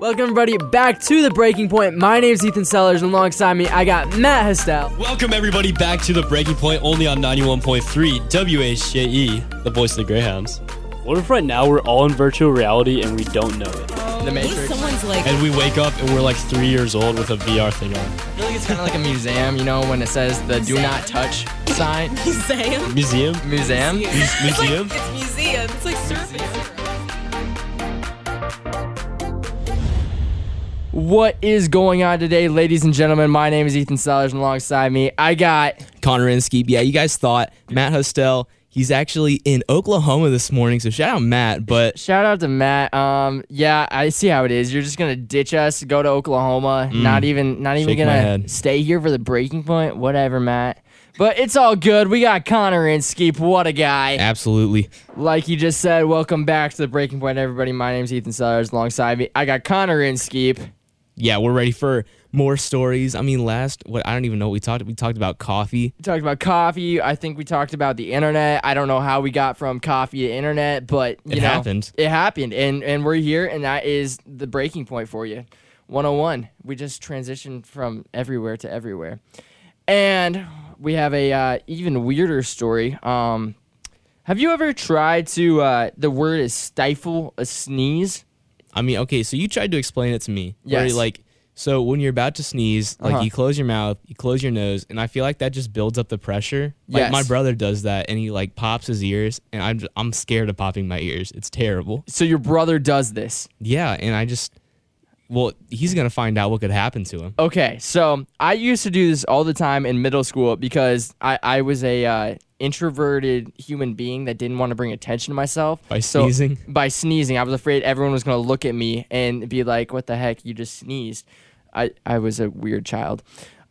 Welcome, everybody, back to The Breaking Point. My name's Ethan Sellers, and alongside me, I got Matt Hestel. Welcome, everybody, back to The Breaking Point, only on 91.3 WHJE, the voice of the Greyhounds. What if right now we're all in virtual reality and we don't know it? The Matrix. Someone's like, And we wake up and we're like 3 years old with a VR thing on. I feel like it's kind of like a museum, you know, when it says the do not touch sign. museum. Museum? Museum? Museum? It's museum. It's like surface. What is going on today, ladies and gentlemen? My name is Ethan Sellers, and alongside me, I got... Connor Inskeep. Yeah, you guys thought Matt Hostel. He's actually in Oklahoma this morning, so shout out Matt. But Shout out to Matt. Yeah, I see how it is. You're just gonna ditch us, go to Oklahoma, not even Shake my gonna head. stay here for the breaking point. Whatever, Matt. But it's all good. We got Connor Inskeep. What a guy. absolutely, Like you just said, welcome back to the breaking point, everybody. My name's Ethan Sellers. Alongside me, I got Connor Inskeep. yeah, we're ready for more stories. I mean, I don't even know what we talked. We talked about coffee. We talked about coffee. I think we talked about the internet. I don't know how we got from coffee to internet, but It happened. It happened, and we're here, and that is the breaking point for you. 101. We just transitioned from everywhere to everywhere, and we have a even weirder story. Have you ever tried to? The word is stifle a sneeze. I mean, okay, so you tried to explain it to me. Yes. Where, like, so when you're about to sneeze, like you close your mouth, you close your nose, and I feel like that just builds up the pressure. Like Yes. my brother does that, and he like pops his ears, and I'm scared of popping my ears. It's terrible. So your brother does this. Yeah, and he's gonna find out what could happen to him. Okay, so I used to do this all the time in middle school because I was a introverted human being that didn't want to bring attention to myself. By sneezing? By sneezing. I was afraid everyone was going to look at me and be like, what the heck, you just sneezed. I was a weird child.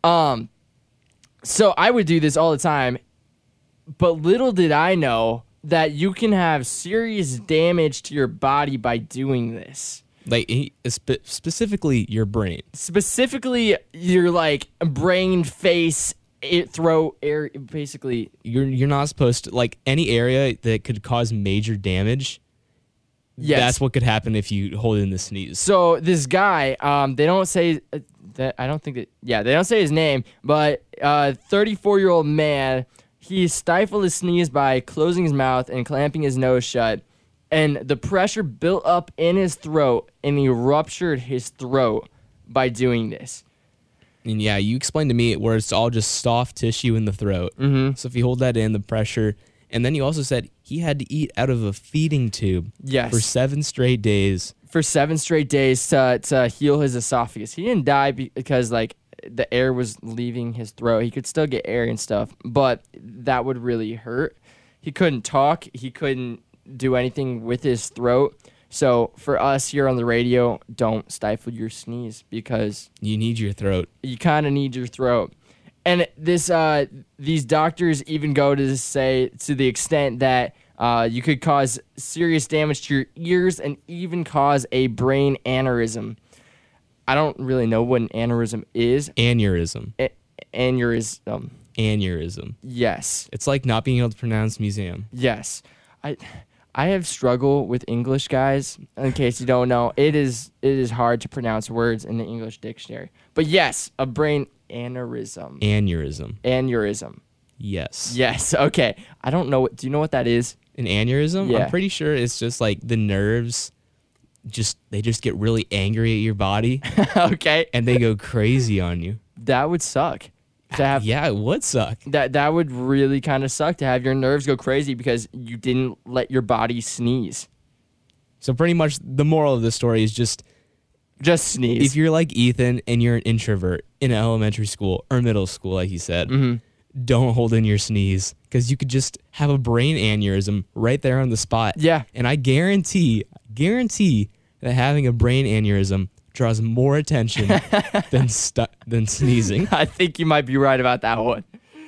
So I would do this all the time, but little did I know that you can have serious damage to your body by doing this. Like specifically your brain. Specifically, your like brain, face, throat, air. Basically, You're not supposed to, like, any area that could cause major damage. yes. That's what could happen if you hold in the sneeze. So this guy, they don't say that. I don't think that. Yeah, they don't say his name, but 34-year-old man. He stifled his sneeze by closing his mouth and clamping his nose shut, and the pressure built up in his throat, and he ruptured his throat by doing this. And yeah, you explained to me where it's all just soft tissue in the throat. Mm-hmm. So if you hold that in, the pressure. And then you also said he had to eat out of a feeding tube Yes. for 7 straight days. For 7 straight days to heal his esophagus. He didn't die because like the air was leaving his throat. He could still get air and stuff, but that would really hurt. He couldn't talk. He couldn't do anything with his throat. So for us here on the radio, don't stifle your sneeze because You need your throat. you kind of need your throat. And these doctors even go to say to the extent that you could cause serious damage to your ears and even cause a brain aneurysm. I don't really know what an aneurysm is. Aneurysm. Aneurysm. Aneurysm. Yes. It's like not being able to pronounce museum. Yes. I have struggled with English, guys. In case you don't know, it is hard to pronounce words in the English dictionary. But yes, a brain aneurysm. Aneurysm. Aneurysm. Yes. Yes. Okay. I don't know. Do you know what that is? An aneurysm? Yeah. I'm pretty sure it's just like the nerves they just get really angry at your body Okay. and they go crazy on you. That would suck. To have Yeah, it would suck. that would really kind of suck to have your nerves go crazy because you didn't let your body sneeze. So pretty much the moral of the story is just Just sneeze. if you're like Ethan and you're an introvert in elementary school or middle school, like he said, don't hold in your sneeze because you could just have a brain aneurysm right there on the spot. Yeah. And I guarantee that having a brain aneurysm draws more attention than sneezing. I think you might be right about that one.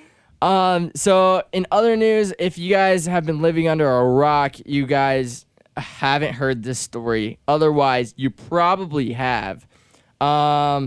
So in other news, if you guys have been living under a rock, you guys haven't heard this story. Otherwise, you probably have. So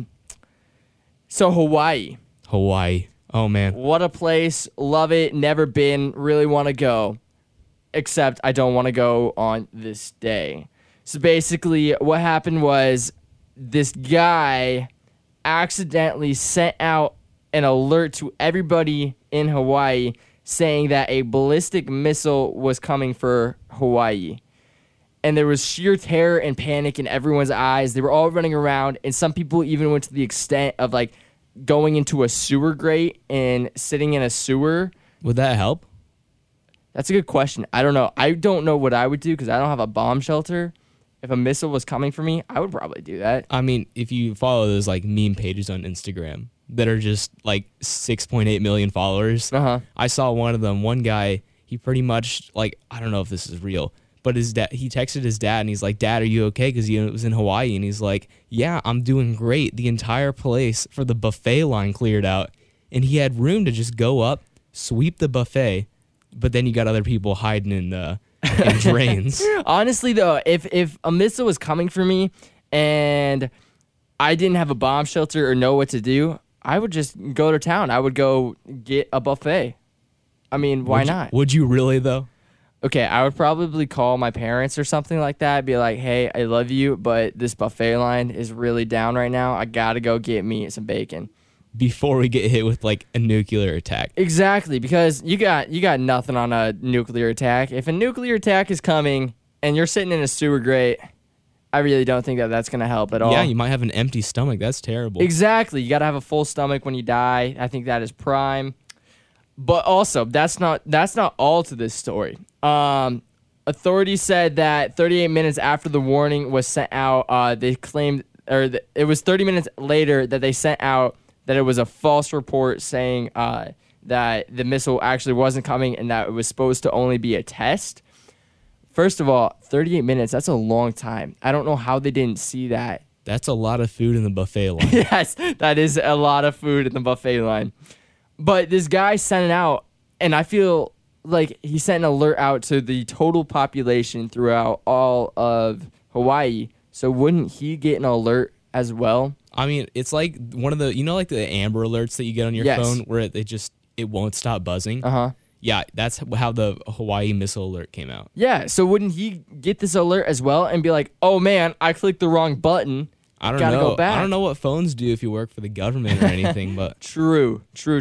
Hawaii. Hawaii. Oh, man. What a place. Love it. Never been. Really want to go. Except I don't want to go on this day. So basically what happened was this guy accidentally sent out an alert to everybody in Hawaii saying that a ballistic missile was coming for Hawaii. And there was sheer terror and panic in everyone's eyes. They were all running around, and some people even went to the extent of like going into a sewer grate and sitting in a sewer. Would that help? That's a good question. I don't know. I don't know what I would do because I don't have a bomb shelter. If a missile was coming for me, I would probably do that. I mean, if you follow those like meme pages on Instagram that are just like 6.8 million followers, I saw one of them. One guy, he pretty much like, I don't know if this is real, but his dad, he texted his dad and he's like, "Dad, are you okay?" Because he was in Hawaii, and he's like, "Yeah, I'm doing great. The entire place for the buffet line cleared out, and he had room to just go up, sweep the buffet, but then you got other people hiding in drains." Honestly, though, if a missile was coming for me and I didn't have a bomb shelter or know what to do, I would just go to town. I would go get a buffet. I mean, why not? Would you really, though? Okay, I would probably call my parents or something like that. Be like, "Hey, I love you, but this buffet line is really down right now. I gotta go get me some bacon." Before we get hit with like a nuclear attack. Exactly, because you got nothing on a nuclear attack. If a nuclear attack is coming and you're sitting in a sewer grate, I really don't think that that's going to help at all. Yeah, you might have an empty stomach. That's terrible. Exactly. You got to have a full stomach when you die. I think that is prime. But also, that's not all to this story. Authorities said that 38 minutes after the warning was sent out, they claimed, it was 30 minutes later that they sent out that it was a false report saying that the missile actually wasn't coming and that it was supposed to only be a test. First of all, 38 minutes, that's a long time. I don't know how they didn't see that. That's a lot of food in the buffet line. Yes, that is a lot of food in the buffet line. But this guy sent it out, and I feel like he sent an alert out to the total population throughout all of Hawaii. So wouldn't he get an alert as well? I mean, it's like one of the, like the Amber Alerts that you get on your phone where it won't stop buzzing. Yeah, that's how the Hawaii missile alert came out. Yeah, so wouldn't he get this alert as well and be like, "Oh man, I clicked the wrong button. I don't Gotta know. go back." I don't know what phones do if you work for the government or anything, but True.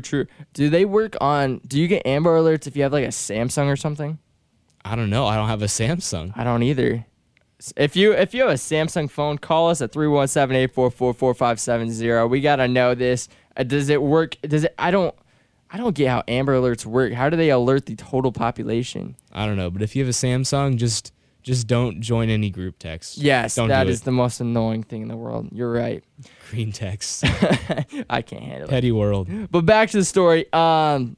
Do they work on? Do you get Amber Alerts if you have like a Samsung or something? I don't know. I don't have a Samsung. I don't either. If you have a Samsung phone, call us at 317-844-4570. We gotta know this. Does it work? I don't get how Amber Alerts work. How do they alert the total population? I don't know. But if you have a Samsung, just don't join any group text. Yes, that is the most annoying thing in the world. You're right. Green text. I can't handle it. Petty world. But back to the story. So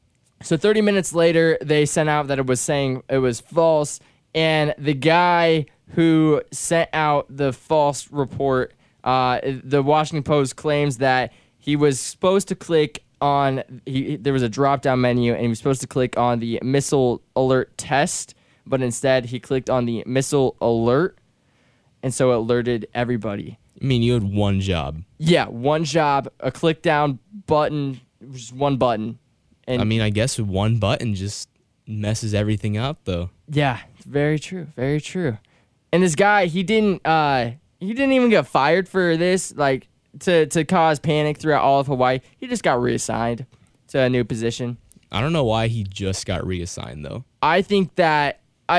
30 minutes later, they sent out that it was saying it was false. And the guy who sent out the false report, the Washington Post claims that he was supposed to click on, there was a drop-down menu, and he was supposed to click on the missile alert test, but instead he clicked on the missile alert, and so it alerted everybody. I mean, you had one job. Yeah, one job, a click-down button, just one button. And I mean, I guess one button just messes everything up, though. Yeah, very true, very true. And this guy, he didn't even get fired for this, like, to cause panic throughout all of Hawaii. He just got reassigned to a new position. I don't know why he just got reassigned, though. I think that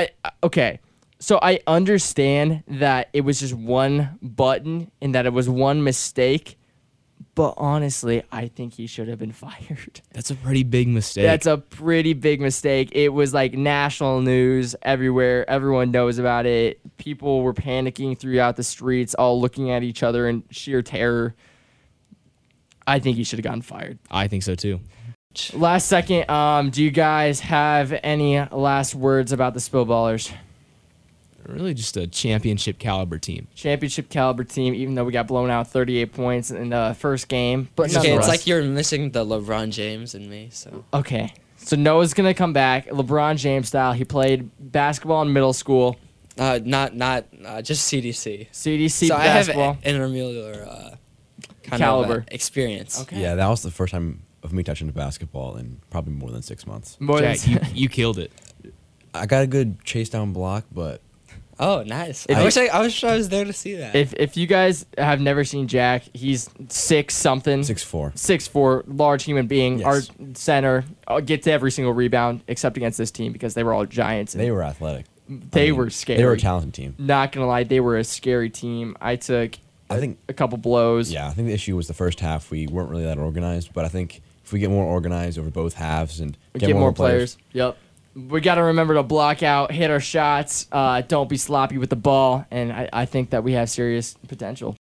so I understand that it was just one button and that it was one mistake, but honestly, I think he should have been fired. That's a pretty big mistake. That's a pretty big mistake. It was like national news everywhere. Everyone knows about it. People were panicking throughout the streets, all looking at each other in sheer terror. I think he should have gotten fired. I think so, too. Last second, do you guys have any last words about the Spillballers? Really just a championship caliber team. Championship caliber team, even though we got blown out 38 points in the first game. But Okay, it's nonetheless. like you're missing the LeBron James in me. So Okay, so Noah's going to come back, LeBron James style. He played basketball in middle school. not just CDC. CDC So basketball. I have intramural kind Caliber. of experience. Okay. Yeah, that was the first time of me touching the basketball in probably more than 6 months. More than- Jack, you killed it. I got a good chase down block, but Oh, nice. If I wish I was there to see that. If you guys have never seen Jack, he's 6'something", 6'4". 6'4", large human being. Yes. Our center gets every single rebound except against this team because they were all giants. And They were athletic. they were scary. They were a talented team. Not gonna lie, they were a scary team. I took I think a couple blows. Yeah, I think the issue was the first half. We weren't really that organized, but I think if we get more organized over both halves and Get more players. Yep. We got to remember to block out, hit our shots, don't be sloppy with the ball, and I think that we have serious potential.